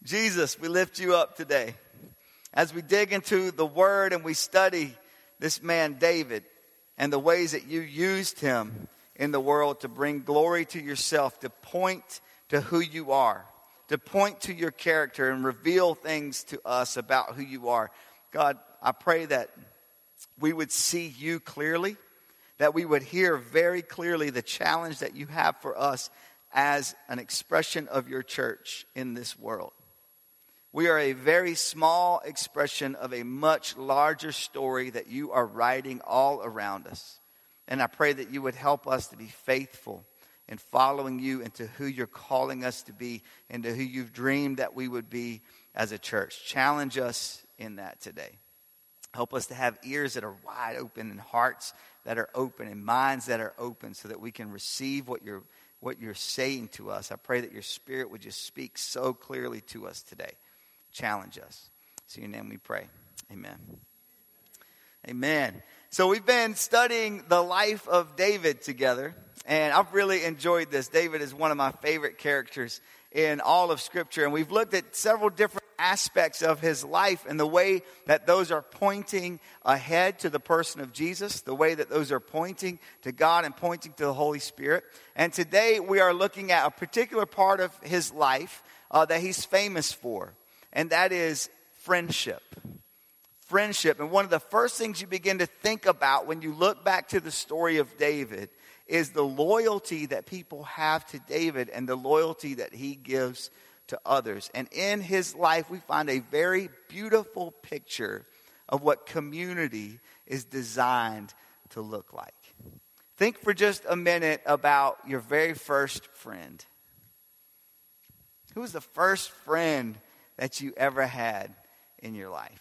Jesus, we lift you up today. As we dig into the word and we study this man David and the ways that you used him in the world to bring glory to yourself, to point to who you are, to point to your character and reveal things to us about who you are. God, I pray that we would see you clearly, that we would hear very clearly the challenge that you have for us as an expression of your church in this world. We are a very small expression of a much larger story that you are writing all around us. And I pray that you would help us to be faithful in following you into who you're calling us to be, into who you've dreamed that we would be as a church. Challenge us in that today. Help us to have ears that are wide open and hearts that are open and minds that are open so that we can receive what you're saying to us. I pray that your Spirit would just speak so clearly to us today. Challenge us. So in your name we pray. Amen. Amen. So we've been studying the life of David together, and I've really enjoyed this. David is one of my favorite characters in all of Scripture, and we've looked at several different aspects of his life and the way that those are pointing ahead to the person of Jesus, the way that those are pointing to God and pointing to the Holy Spirit. And today we are looking at a particular part of his life that he's famous for, and that is friendship. Friendship. And one of the first things you begin to think about when you look back to the story of David is the loyalty that people have to David and the loyalty that he gives to others. And in his life, we find a very beautiful picture of what community is designed to look like. Think for just a minute about your very first friend. Who was the first friend that you ever had in your life?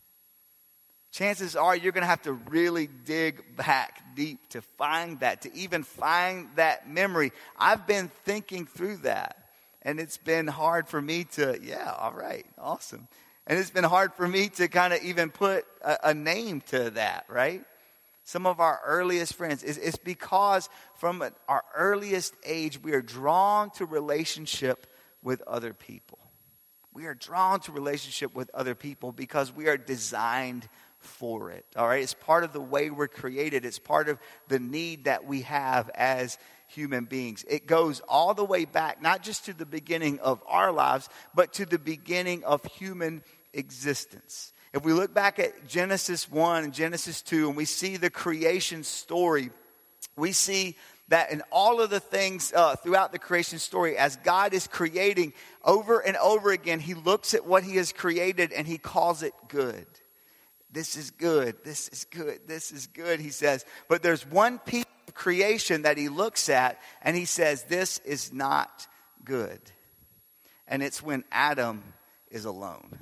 Chances are you're going to have to really dig back deep to find that, to even find that memory. I've been thinking through that, and it's been hard for me to, all right, awesome. And it's been hard for me to kind of even put a name to that, right? Some of our earliest friends, it's because from our earliest age, we are drawn to relationship with other people. We are drawn to relationship with other people because we are designed for it. All right, it's part of the way we're created. It's part of the need that we have as human beings. It goes all the way back, not just to the beginning of our lives, but to the beginning of human existence. If we look back at Genesis 1 and Genesis 2 and we see the creation story, we see that in all of the things throughout the creation story, as God is creating over and over again, he looks at what he has created and he calls it good. This is good, this is good, this is good, he says. But there's one piece of creation that he looks at and he says, this is not good. And it's when Adam is alone.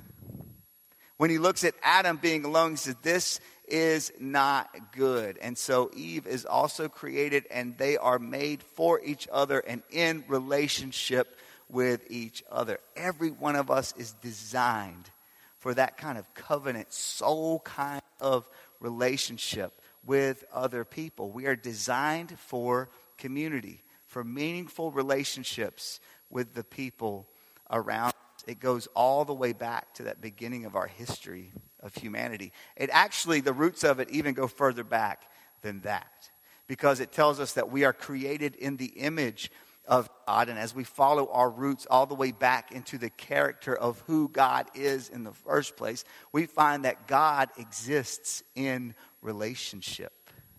When he looks at Adam being alone, he says, this is not good. And so Eve is also created and they are made for each other and in relationship with each other. Every one of us is designed for that kind of covenant, soul kind of relationship with other people. We are designed for community, for meaningful relationships with the people around us. It goes all the way back to that beginning of our history of humanity. It actually, the roots of it even go further back than that, because it tells us that we are created in the image of God, and as we follow our roots all the way back into the character of who God is in the first place, we find that God exists in relationship.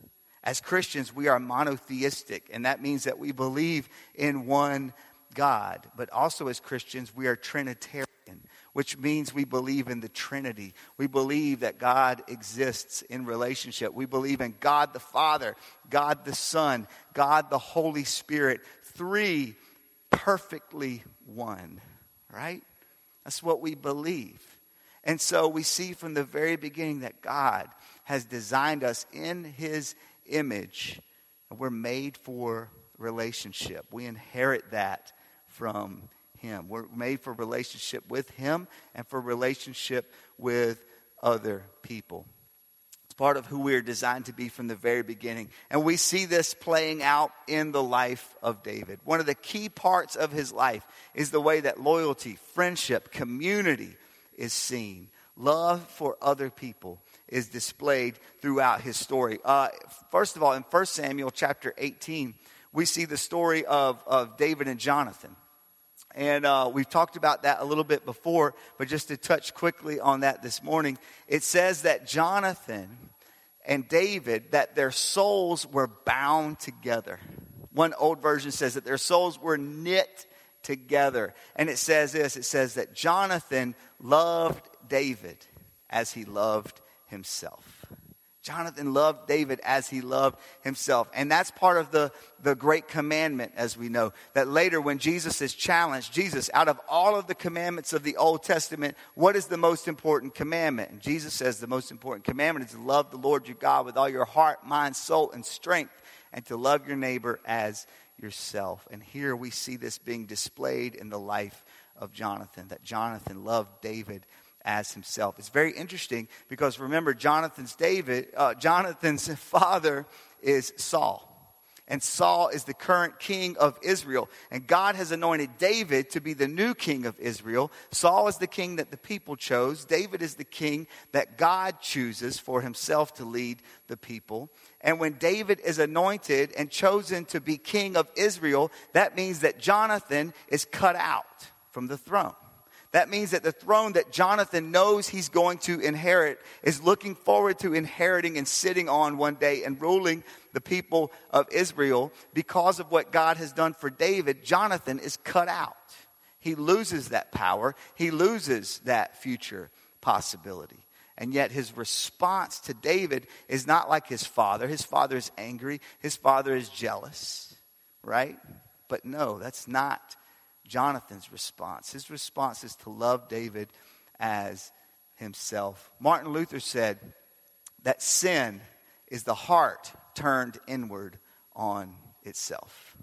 As Christians, we are monotheistic, and that means that we believe in one God. But also as Christians, we are Trinitarian, which means we believe in the Trinity. We believe that God exists in relationship. We believe in God the Father, God the Son, God the Holy Spirit, three perfectly one, right? That's what we believe. And so we see from the very beginning that God has designed us in his image. And we're made for relationship. We inherit that from him. We're made for relationship with him and for relationship with other people. It's part of who we are designed to be from the very beginning. And we see this playing out in the life of David. One of the key parts of his life is the way that loyalty, friendship, community is seen. Love for other people is displayed throughout his story. First of all, in 1 Samuel chapter 18, we see the story of David and Jonathan. And we've talked about that a little bit before, but just to touch quickly on that this morning, it says that Jonathan and David, that their souls were bound together. One old version says that their souls were knit together. And it says this, it says that Jonathan loved David as he loved himself. Jonathan loved David as he loved himself. And that's part of the great commandment, as we know. That later when Jesus is challenged, Jesus, out of all of the commandments of the Old Testament, what is the most important commandment? And Jesus says the most important commandment is to love the Lord your God with all your heart, mind, soul, and strength, and to love your neighbor as yourself. And here we see this being displayed in the life of Jonathan, that Jonathan loved David as himself. It's very interesting because remember, Jonathan's father is Saul. And Saul is the current king of Israel. And God has anointed David to be the new king of Israel. Saul is the king that the people chose. David is the king that God chooses for himself to lead the people. And when David is anointed and chosen to be king of Israel, that means that Jonathan is cut out from the throne. That means that the throne that Jonathan knows he's going to inherit is looking forward to inheriting and sitting on one day and ruling the people of Israel. Because of what God has done for David, Jonathan is cut out. He loses that power. He loses that future possibility. And yet his response to David is not like his father. His father is angry. His father is jealous, right? But no, that's not Jonathan's response. His response is to love David as himself. Martin Luther said that sin is the heart turned inward on itself.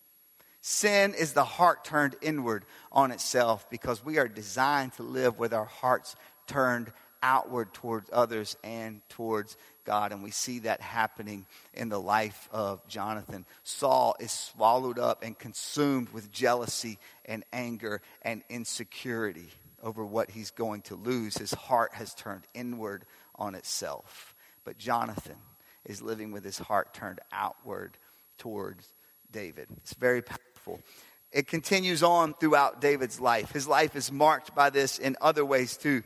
Sin is the heart turned inward on itself because we are designed to live with our hearts turned outward towards others and towards God. And we see that happening in the life of Jonathan. Saul is swallowed up and consumed with jealousy and anger and insecurity over what he's going to lose. His heart has turned inward on itself. But Jonathan is living with his heart turned outward towards David. It's very powerful. It continues on throughout David's life. His life is marked by this in other ways too.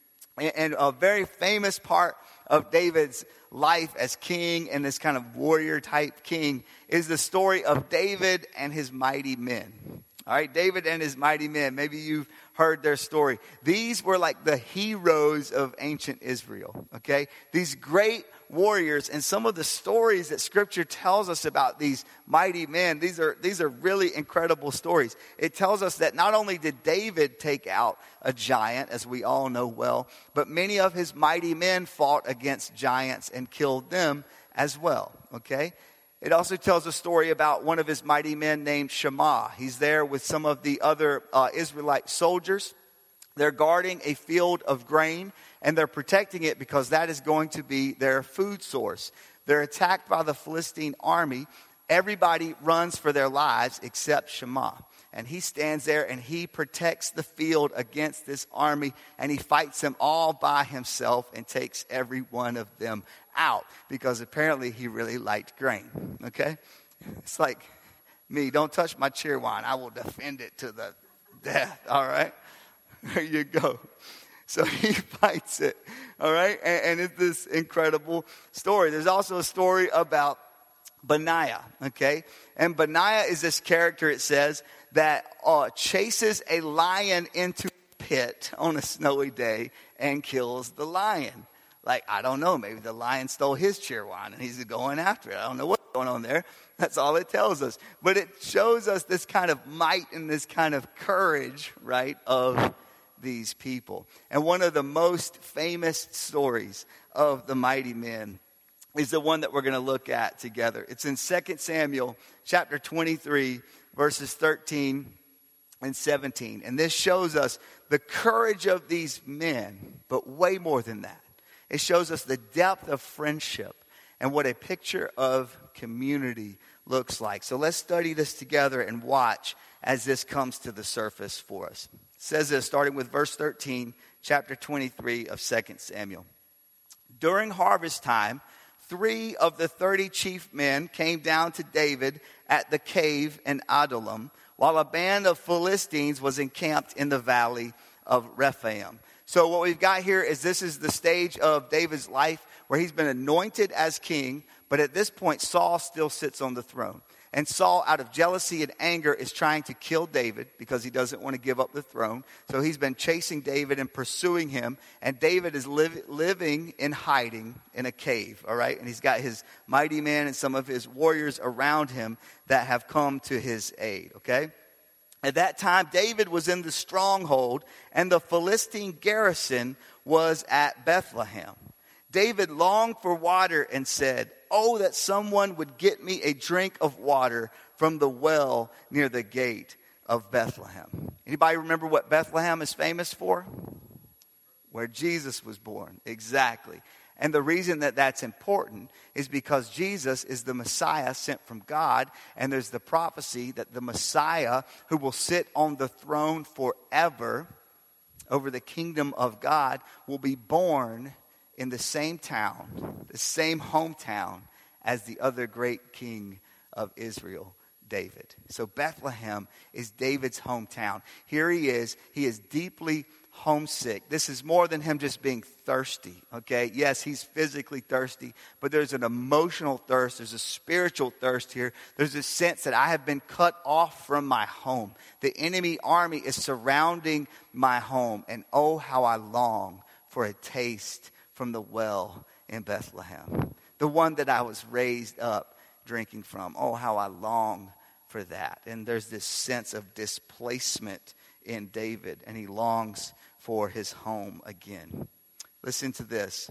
And a very famous part of David's life as king and this kind of warrior type king is the story of David and his mighty men. All right, David and his mighty men. Maybe you've heard their story. These were like the heroes of ancient Israel, okay? These great warriors, and some of the stories that Scripture tells us about these mighty men, these are really incredible stories. It tells us that not only did David take out a giant, as we all know well, but many of his mighty men fought against giants and killed them as well, okay? It also tells a story about one of his mighty men named Shammah. He's there with some of the other Israelite soldiers. They're guarding a field of grain, and they're protecting it because that is going to be their food source. They're attacked by the Philistine army. Everybody runs for their lives except Shammah. And he stands there and he protects the field against this army, and he fights them all by himself and takes every one of them out because apparently he really liked grain, okay? It's like me, don't touch my cheer wine. I will defend it to the death, all right? There you go. So he fights it, all right? And it's this incredible story. There's also a story about Benaiah, okay? And Benaiah is this character, it says, that chases a lion into a pit on a snowy day and kills the lion. Like, I don't know, maybe the lion stole his cheer wine and he's going after it. I don't know what's going on there. That's all it tells us. But it shows us this kind of might and this kind of courage, right, of these people. And one of the most famous stories of the mighty men is the one that we're going to look at together. It's in 2 Samuel chapter 23, verses 13 and 17. And this shows us the courage of these men, but way more than that. it shows us the depth of friendship and what a picture of community looks like. So let's study this together and watch as this comes to the surface for us. It says this, starting with verse 13, chapter 23 of 2 Samuel. During harvest time, 3 of the 30 chief men came down to David at the cave in Adullam, while a band of Philistines was encamped in the valley of Rephaim. So what we've got here is this is the stage of David's life where he's been anointed as king, but at this point Saul still sits on the throne. And Saul, out of jealousy and anger, is trying to kill David because he doesn't want to give up the throne. So he's been chasing David and pursuing him. And David is living in hiding in a cave, all right? And he's got his mighty men and some of his warriors around him that have come to his aid, okay? At that time, David was in the stronghold, and the Philistine garrison was at Bethlehem. David longed for water and said, "Oh, that someone would get me a drink of water from the well near the gate of Bethlehem." Anybody remember what Bethlehem is famous for? Where Jesus was born. Exactly. And the reason that that's important is because Jesus is the Messiah sent from God. And there's the prophecy that the Messiah who will sit on the throne forever over the kingdom of God will be born in the same town, the same hometown as the other great king of Israel, David. So Bethlehem is David's hometown. Here he is deeply homesick. This is more than him just being thirsty, okay? Yes, he's physically thirsty, but there's an emotional thirst. There's a spiritual thirst here. There's a sense that I have been cut off from my home. The enemy army is surrounding my home, and oh, how I long for a taste from the well in Bethlehem, the one that I was raised up drinking from. Oh, how I long for that. And there's this sense of displacement in David, and he longs for his home again. Listen to this.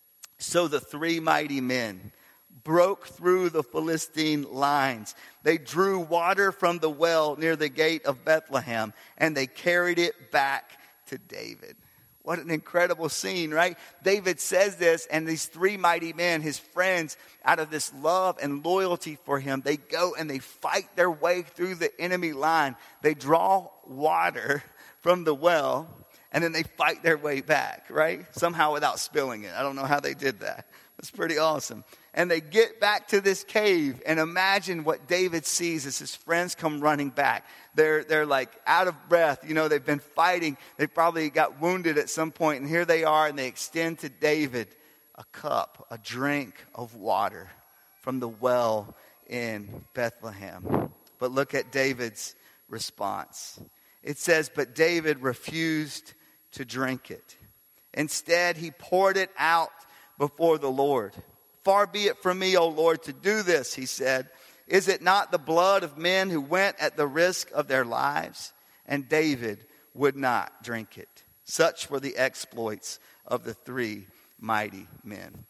So the 3 mighty men broke through the Philistine lines. They drew water from the well near the gate of Bethlehem, and they carried it back to David. What an incredible scene, right? David says this, and these 3 mighty men, his friends, out of this love and loyalty for him, they go and they fight their way through the enemy line. They draw water from the well, and then they fight their way back, right? Somehow without spilling it. I don't know how they did that. It's pretty awesome. And they get back to this cave, and imagine what David sees as his friends come running back. They're like out of breath. You know, they've been fighting. They probably got wounded at some point, and here they are, and they extend to David a cup, a drink of water from the well in Bethlehem. But look at David's response. It says, "But David refused to drink it. Instead, he poured it out before the Lord. 'Far be it from me, O Lord, to do this,' he said. 'Is it not the blood of men who went at the risk of their lives?' And David would not drink it." Such were the exploits of the 3 mighty men.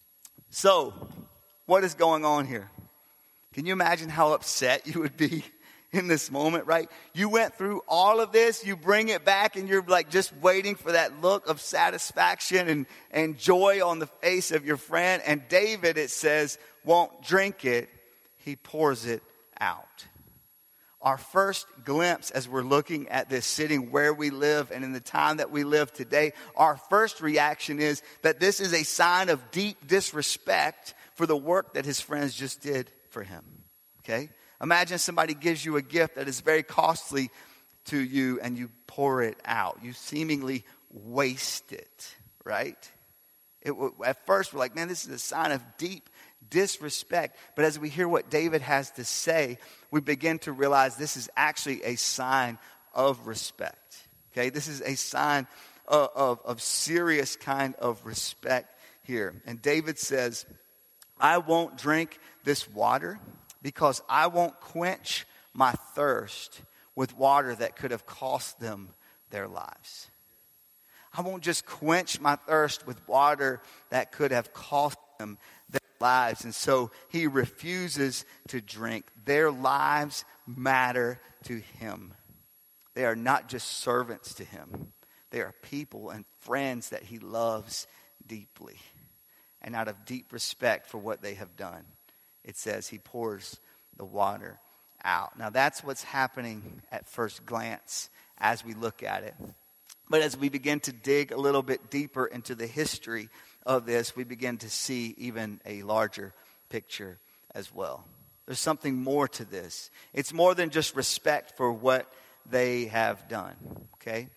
So, what is going on here? Can you imagine how upset you would be in this moment, right? You went through all of this, you bring it back, and you're like just waiting for that look of satisfaction and joy on the face of your friend. And David, it says, won't drink it. He pours it out. Our first glimpse as we're looking at this, sitting where we live and in the time that we live today, our first reaction is that this is a sign of deep disrespect for the work that his friends just did for him. Okay? Imagine somebody gives you a gift that is very costly to you and you pour it out. You seemingly waste it, right? At first we're like, man, this is a sign of deep disrespect. But as we hear what David has to say, we begin to realize this is actually a sign of respect. Okay, this is a sign of serious kind of respect here. And David says, "I won't drink this water because I won't quench my thirst with water that could have cost them their lives." I won't just quench my thirst with water that could have cost them their lives. And so he refuses to drink. Their lives matter to him. They are not just servants to him. They are people and friends that he loves deeply. And out of deep respect for what they have done, it says he pours the water out. Now that's what's happening at first glance as we look at it. But as we begin to dig a little bit deeper into the history of this, we begin to see even a larger picture as well. There's something more to this. It's more than just respect for what they have done, okay?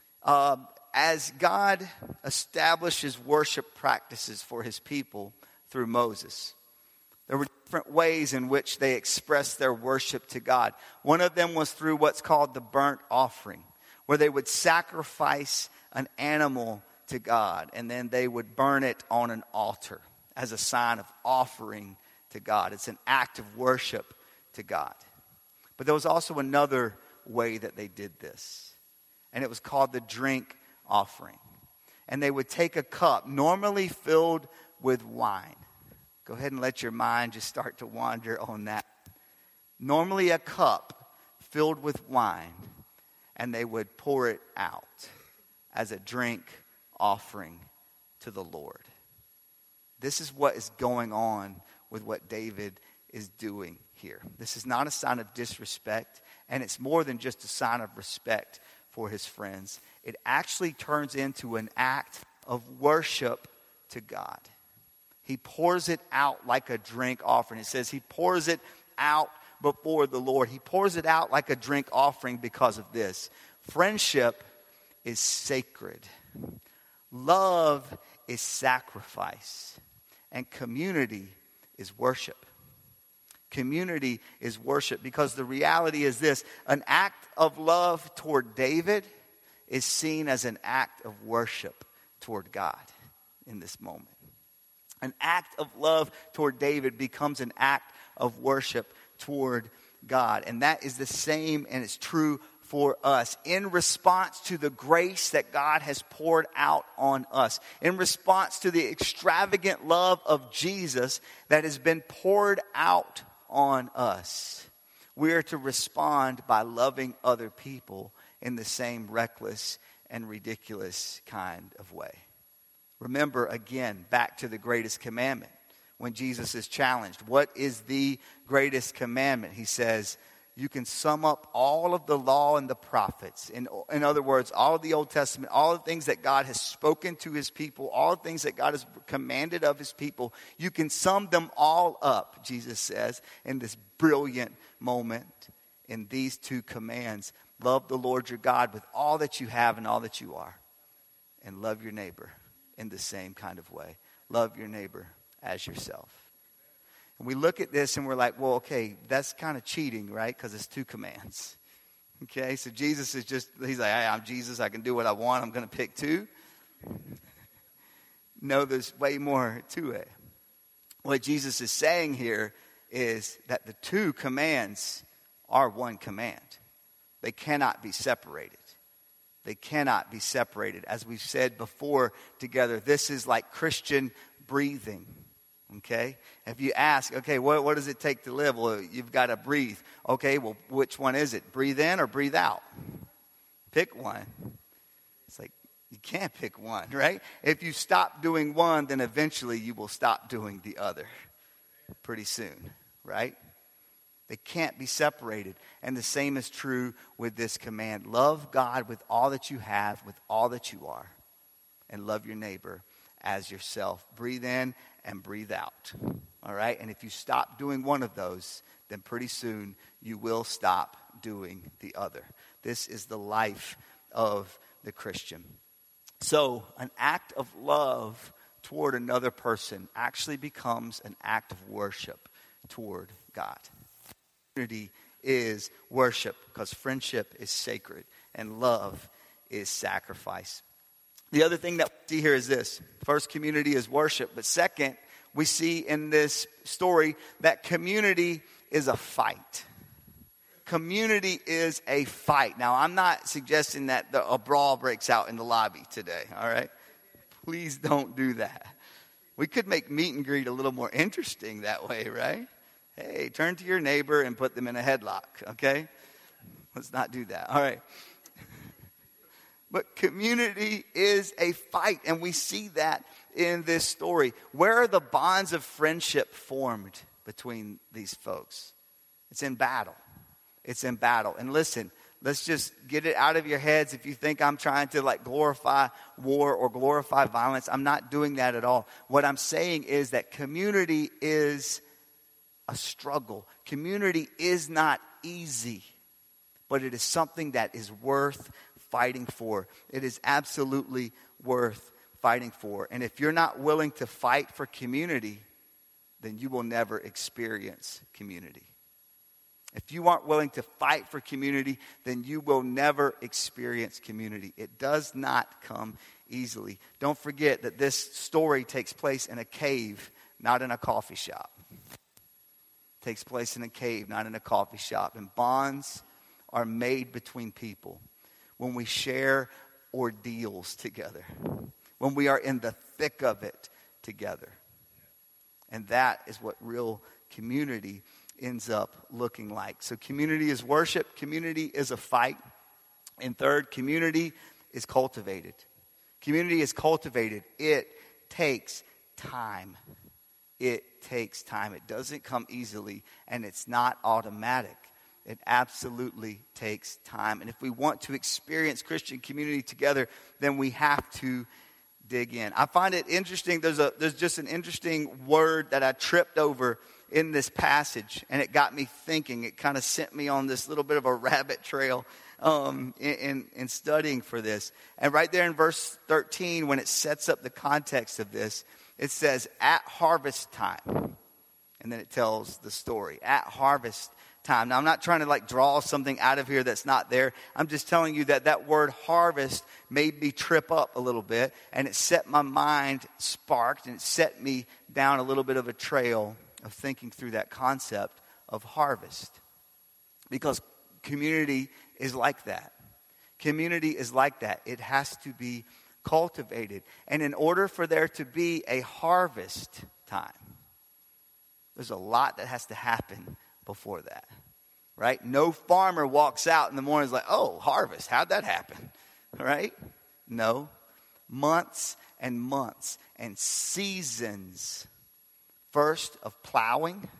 As God establishes worship practices for his people through Moses, there were different ways in which they expressed their worship to God. One of them was through what's called the burnt offering, where they would sacrifice an animal to God, and then they would burn it on an altar as a sign of offering to God. It's an act of worship to God. But there was also another way that they did this, and it was called the drink offering. And they would take a cup, normally filled with wine. Go ahead and let your mind just start to wander on that. Normally a cup filled with wine, and they would pour it out as a drink offering to the Lord. This is what is going on with what David is doing here. This is not a sign of disrespect, and it's more than just a sign of respect for his friends. It actually turns into an act of worship to God. He pours it out like a drink offering. It says he pours it out before the Lord. He pours it out like a drink offering because of this. Friendship is sacred. Love is sacrifice. And community is worship. Community is worship, because the reality is this: an act of love toward David is seen as an act of worship toward God in this moment. An act of love toward David becomes an act of worship toward God. And that is the same, and it's true for us. In response to the grace that God has poured out on us, in response to the extravagant love of Jesus that has been poured out on us, we are to respond by loving other people in the same reckless and ridiculous kind of way. Remember, again, back to the greatest commandment. When Jesus is challenged, what is the greatest commandment? He says, you can sum up all of the law and the prophets. In other words, all of the Old Testament, all the things that God has spoken to his people, all the things that God has commanded of his people, you can sum them all up, Jesus says, in this brilliant moment in these two commands. Love the Lord your God with all that you have and all that you are, and love your neighbor in the same kind of way. Love your neighbor as yourself. And we look at this and we're like, well, okay, that's kind of cheating, right? Because it's two commands. Okay, so Jesus is just, he's like, hey, I'm Jesus, I can do what I want, I'm going to pick two. No, there's way more to it. What Jesus is saying here is that the two commands are one command. They cannot be separated. They cannot be separated. As we've said before together, this is like Christian breathing. Okay? If you ask, okay, what does it take to live? Well, you've got to breathe. Okay, well, which one is it? Breathe in or breathe out? Pick one. It's like, you can't pick one, right? If you stop doing one, then eventually you will stop doing the other pretty soon, right? They can't be separated. And the same is true with this command. Love God with all that you have, with all that you are, and love your neighbor as yourself. Breathe in and breathe out. All right? And if you stop doing one of those, then pretty soon you will stop doing the other. This is the life of the Christian. So an act of love toward another person actually becomes an act of worship toward God. Unity is worship because friendship is sacred and love is sacrifice. The other thing that we see here is this. First, community is worship. But second, we see in this story that community is a fight. Community is a fight. Now, I'm not suggesting that a brawl breaks out in the lobby today, all right? Please don't do that. We could make meet and greet a little more interesting that way, right? Hey, turn to your neighbor and put them in a headlock, okay? Let's not do that, all right? But community is a fight, and we see that in this story. Where are the bonds of friendship formed between these folks? It's in battle. It's in battle. And listen, let's just get it out of your heads. If you think I'm trying to like glorify war or glorify violence, I'm not doing that at all. What I'm saying is that community is a struggle. Community is not easy, but it is something that is worth fighting for. It is absolutely worth fighting for. And if you're not willing to fight for community, then you will never experience community. If you aren't willing to fight for community, then you will never experience community. It does not come easily. Don't forget that this story takes place in a cave, not in a coffee shop. It takes place in a cave, not in a coffee shop. And bonds are made between people when we share ordeals together, when we are in the thick of it together. And that is what real community ends up looking like. So community is worship, community is a fight. And third, community is cultivated. Community is cultivated. It takes time. It takes time. It doesn't come easily, and it's not automatic. It absolutely takes time. And if we want to experience Christian community together, then we have to dig in. I find it interesting. There's just an interesting word that I tripped over in this passage, and it got me thinking. It kind of sent me on this little bit of a rabbit trail in studying for this. And right there in verse 13, when it sets up the context of this, it says, at harvest time. And then it tells the story. At harvest time. Now, I'm not trying to like draw something out of here that's not there. I'm just telling you that word harvest made me trip up a little bit. And it set my mind sparked. And it set me down a little bit of a trail of thinking through that concept of harvest. Because community is like that. Community is like that. It has to be cultivated. And in order for there to be a harvest time, there's a lot that has to happen before that, right? No farmer walks out in the morning and is like, oh, harvest, how'd that happen, right? No. Months and months and seasons, first of plowing,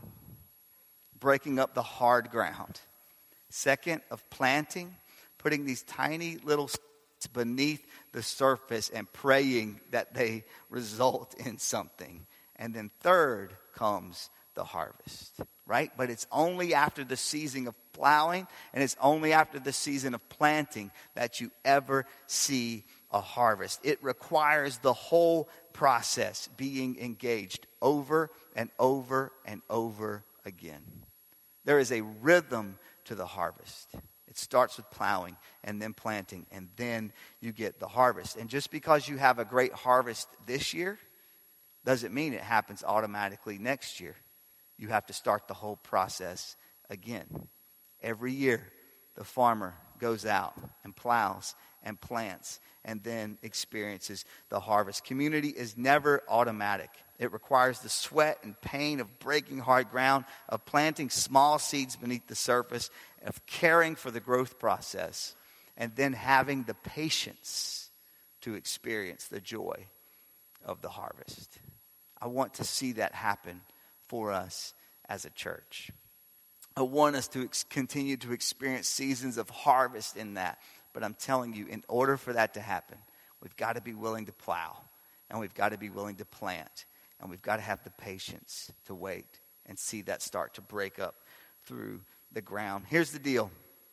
breaking up the hard ground. Second, of planting, putting these tiny little beneath the surface and praying that they result in something. And then third comes the harvest, right? But it's only after the season of plowing and it's only after the season of planting that you ever see a harvest. It requires the whole process being engaged over and over and over again. There is a rhythm to the harvest. It starts with plowing and then planting, and then you get the harvest. And just because you have a great harvest this year doesn't mean it happens automatically next year. You have to start the whole process again. Every year, the farmer goes out and plows and plants and then experiences the harvest. Community is never automatic. It requires the sweat and pain of breaking hard ground, of planting small seeds beneath the surface, of caring for the growth process, and then having the patience to experience the joy of the harvest. I want to see that happen for us as a church. I want us to continue to experience seasons of harvest in that. But I'm telling you, in order for that to happen, we've got to be willing to plow, and we've got to be willing to plant, and we've got to have the patience to wait and see that start to break up through the ground. Here's the deal.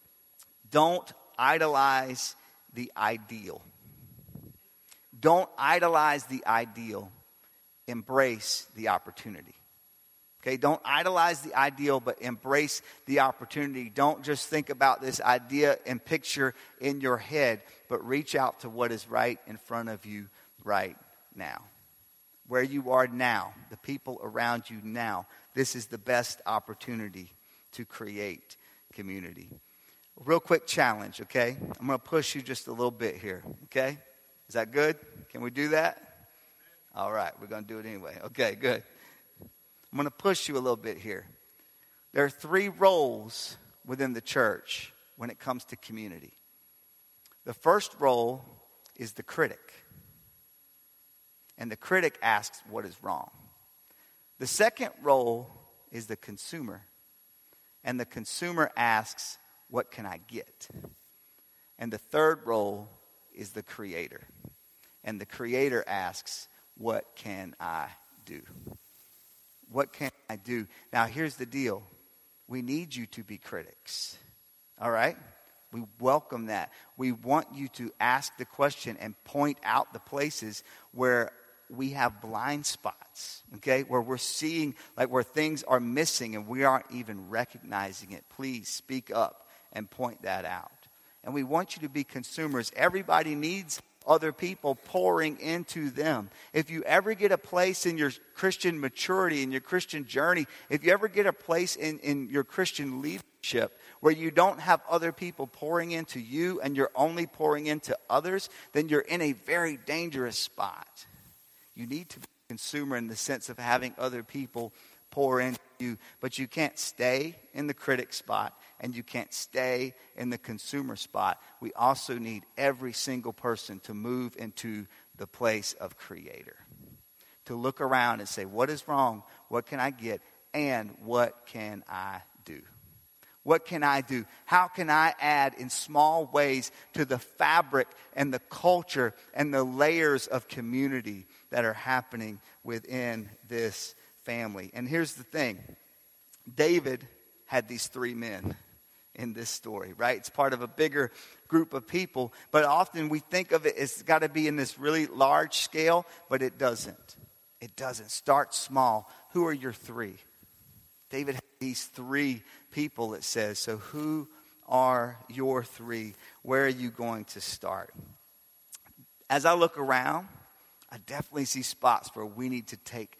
Don't idolize the ideal. Don't idolize the ideal. Embrace the opportunity. Okay, don't idolize the ideal, but embrace the opportunity. Don't just think about this idea and picture in your head, but reach out to what is right in front of you right now. Where you are now, the people around you now, this is the best opportunity to create community. Real quick challenge, okay? I'm going to push you just a little bit here, okay? Is that good? Can we do that? All right, we're going to do it anyway. Okay, good. I'm going to push you a little bit here. There are 3 roles within the church when it comes to community. The first role is the critic. And the critic asks, what is wrong? The second role is the consumer. And the consumer asks, what can I get? And the third role is the creator. And the creator asks, what can I do? What can I do? Now, here's the deal. We need you to be critics. All right? We welcome that. We want you to ask the question and point out the places where we have blind spots, okay? Where we're seeing, like where things are missing and we aren't even recognizing it. Please speak up and point that out. And we want you to be consumers. Everybody needs other people pouring into them. If you ever get a place in your Christian maturity, in your Christian journey, if you ever get a place in your Christian leadership where you don't have other people pouring into you and you're only pouring into others, then you're in a very dangerous spot. You need to be a consumer in the sense of having other people pour into you, but you can't stay in the critic spot and you can't stay in the consumer spot. We also need every single person to move into the place of creator, to look around and say, what is wrong? What can I get? And what can I do? What can I do? How can I add in small ways to the fabric and the culture and the layers of community that are happening within this family? And here's the thing. David had these 3 men in this story, right? It's part of a bigger group of people, but often we think of it as got to be in this really large scale, but it doesn't. It doesn't. Start small. Who are your 3? David had these 3 people, it says. So who are your 3? Where are you going to start? As I look around, I definitely see spots where we need to take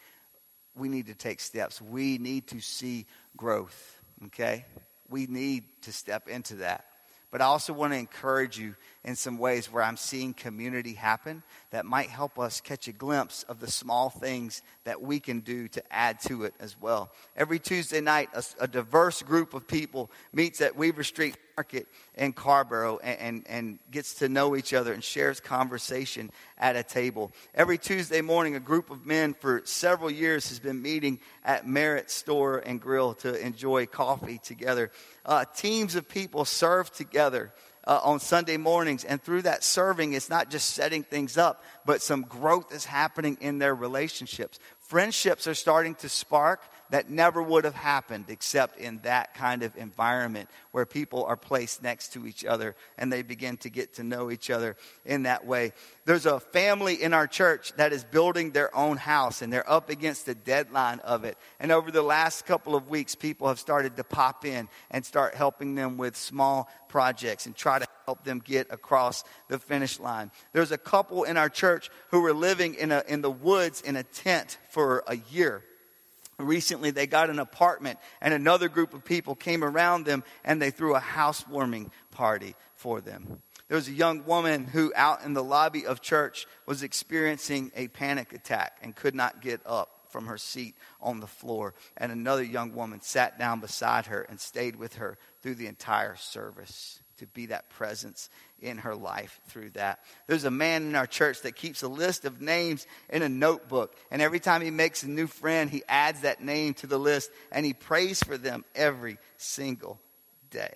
steps. We need to see growth, okay? We need to step into that. But I also want to encourage you in some ways where I'm seeing community happen that might help us catch a glimpse of the small things that we can do to add to it as well. Every Tuesday night, a diverse group of people meets at Weaver Street Market in Carborough and gets to know each other and shares conversation at a table. Every Tuesday morning, a group of men for several years has been meeting at Merritt Store and Grill to enjoy coffee together. Teams of people serve together on Sunday mornings, and through that serving, it's not just setting things up, but some growth is happening in their relationships. Friendships are starting to spark that never would have happened except in that kind of environment where people are placed next to each other and they begin to get to know each other in that way. There's a family in our church that is building their own house and they're up against the deadline of it. And over the last couple of weeks, people have started to pop in and start helping them with small projects and try to help them get across the finish line. There's a couple in our church who were living in the woods in a tent for a year. Recently, they got an apartment, and another group of people came around them, and they threw a housewarming party for them. There was a young woman who, out in the lobby of church, was experiencing a panic attack and could not get up from her seat on the floor. And another young woman sat down beside her and stayed with her through the entire service to be that presence in her life through that. There's a man in our church that keeps a list of names in a notebook. And every time he makes a new friend, he adds that name to the list and he prays for them every single day.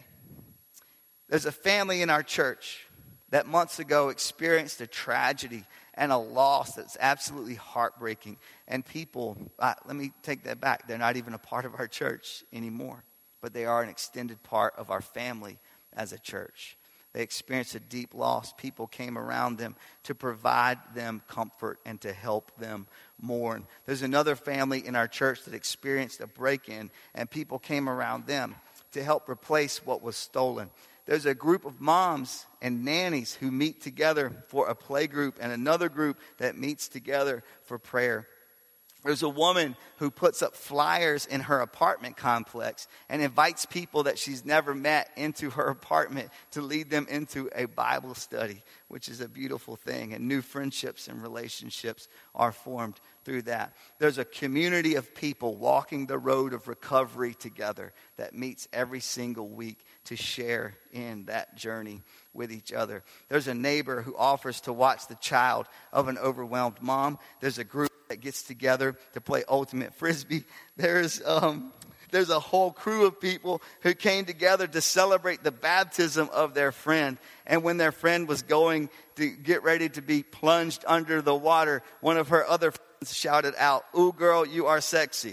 There's a family in our church that months ago experienced a tragedy and a loss that's absolutely heartbreaking. And people, let me take that back. They're not even a part of our church anymore, but they are an extended part of our family as a church. They experienced a deep loss. People came around them to provide them comfort and to help them mourn. There's another family in our church that experienced a break-in, and people came around them to help replace what was stolen. There's a group of moms and nannies who meet together for a play group and another group that meets together for prayer. There's a woman who puts up flyers in her apartment complex and invites people that she's never met into her apartment to lead them into a Bible study, which is a beautiful thing. And new friendships and relationships are formed through that. There's a community of people walking the road of recovery together that meets every single week to share in that journey with each other. There's a neighbor who offers to watch the child of an overwhelmed mom. There's a group that gets together to play ultimate frisbee. There's a whole crew of people who came together to celebrate the baptism of their friend. And when their friend was going to get ready to be plunged under the water, one of her other friends shouted out, "Ooh, girl, you are sexy."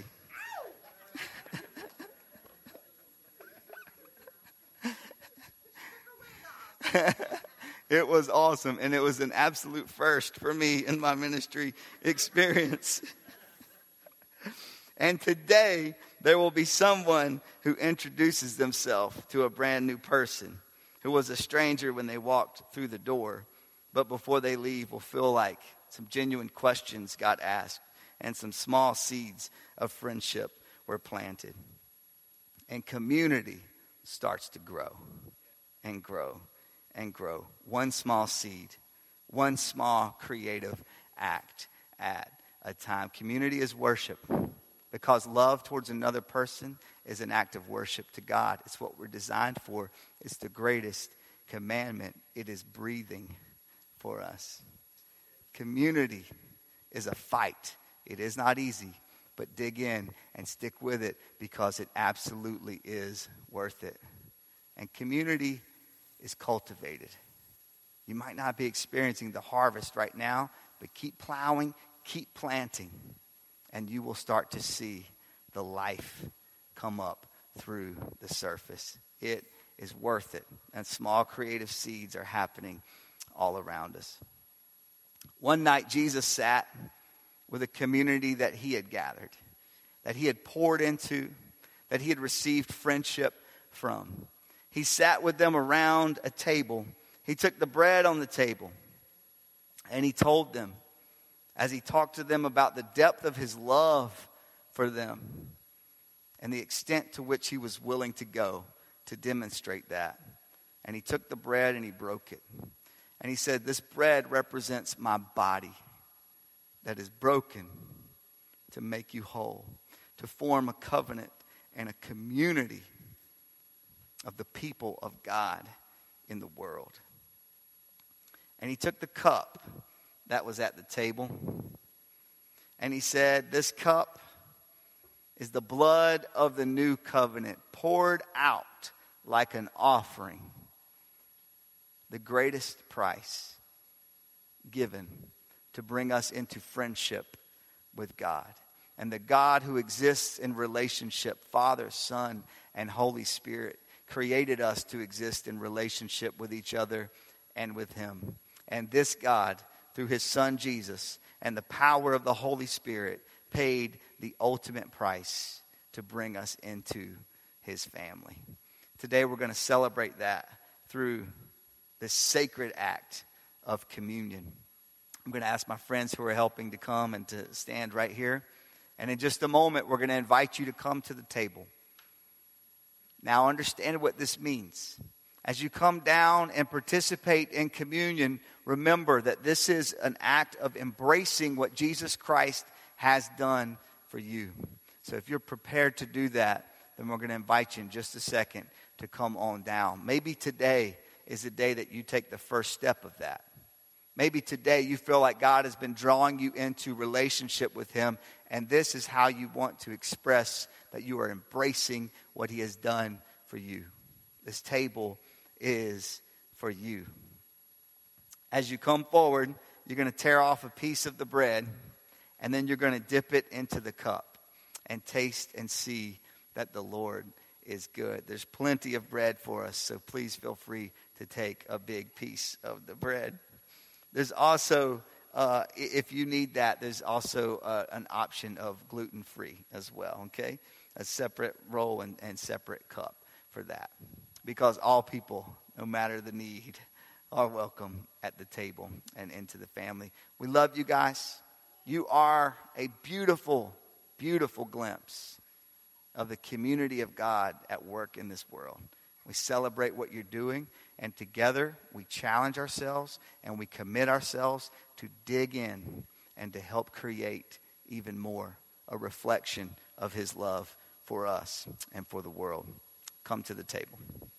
It was awesome, and it was an absolute first for me in my ministry experience. And today, there will be someone who introduces themselves to a brand new person who was a stranger when they walked through the door, but before they leave will feel like some genuine questions got asked and some small seeds of friendship were planted. And community starts to grow and grow and grow. One small seed, one small creative act at a time. Community is worship because love towards another person is an act of worship to God. It's what we're designed for. It's the greatest commandment. It is breathing for us. Community is a fight. It is not easy, but dig in and stick with it because it absolutely is worth it. And community is cultivated. You might not be experiencing the harvest right now, but keep plowing, keep planting, and you will start to see the life come up through the surface. It is worth it, and small creative seeds are happening all around us. One night, Jesus sat with a community that he had gathered, that he had poured into, that he had received friendship from. He sat with them around a table. He took the bread on the table, and he told them, as he talked to them about the depth of his love for them and the extent to which he was willing to go to demonstrate that. And he took the bread and he broke it. And he said, "This bread represents my body that is broken to make you whole, to form a covenant and a community of the people of God in the world." And he took the cup that was at the table, and he said, "This cup is the blood of the new covenant poured out like an offering, the greatest price given to bring us into friendship with God." And the God who exists in relationship, Father, Son, and Holy Spirit, created us to exist in relationship with each other and with him. And this God, through his Son Jesus and the power of the Holy Spirit, paid the ultimate price to bring us into his family. Today we're going to celebrate that through this sacred act of communion. I'm going to ask my friends who are helping to come and to stand right here. And in just a moment, we're going to invite you to come to the table. Now understand what this means. As you come down and participate in communion, remember that this is an act of embracing what Jesus Christ has done for you. So if you're prepared to do that, then we're going to invite you in just a second to come on down. Maybe today is the day that you take the first step of that. Maybe today you feel like God has been drawing you into relationship with him, and this is how you want to express that you are embracing what he has done for you. This table is for you. As you come forward, you're going to tear off a piece of the bread, and then you're going to dip it into the cup and taste and see that the Lord is good. There's plenty of bread for us, so please feel free to take a big piece of the bread. There's also, if you need that, there's also an option of gluten-free as well, okay? A separate roll and separate cup for that. Because all people, no matter the need, are welcome at the table and into the family. We love you guys. You are a beautiful, beautiful glimpse of the community of God at work in this world. We celebrate what you're doing, and together we challenge ourselves and we commit ourselves to dig in and to help create even more a reflection of his love for us and for the world. Come to the table.